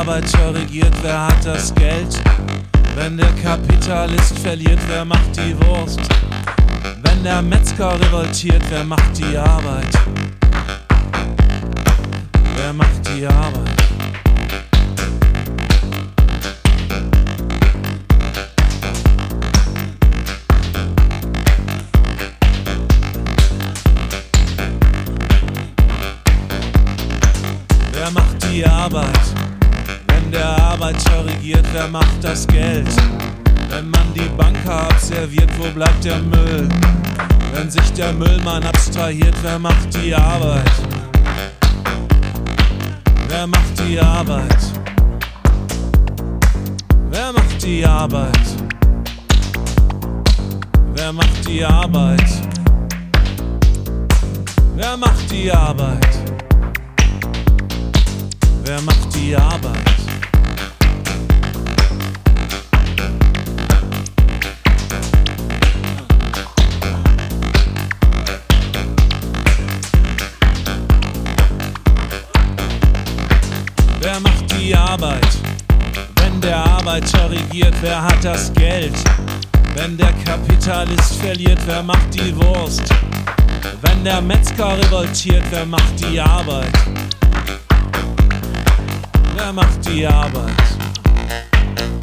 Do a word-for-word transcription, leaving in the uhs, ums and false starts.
Arbeiter regiert, wer hat das Geld? Wenn der Kapitalist verliert, wer macht die Wurst? Wenn der Metzger revoltiert, wer macht die Arbeit? Wer macht die Arbeit? Wer macht die Arbeit? Wenn der Arbeiter regiert, wer macht das Geld? Wenn man die Banker abserviert, wo bleibt der Müll? Wenn sich der Müllmann abstrahiert, wer macht die Arbeit? Wer macht die Arbeit? Wer macht die Arbeit? Wer macht die Arbeit? Wer macht die Arbeit? Wer macht die Arbeit? Wer macht die Arbeit? Wenn der Arbeiter regiert, wer hat das Geld? Wenn der Kapitalist verliert, wer macht die Wurst? Wenn der Metzger revoltiert, wer macht die Arbeit? Wer macht die Arbeit?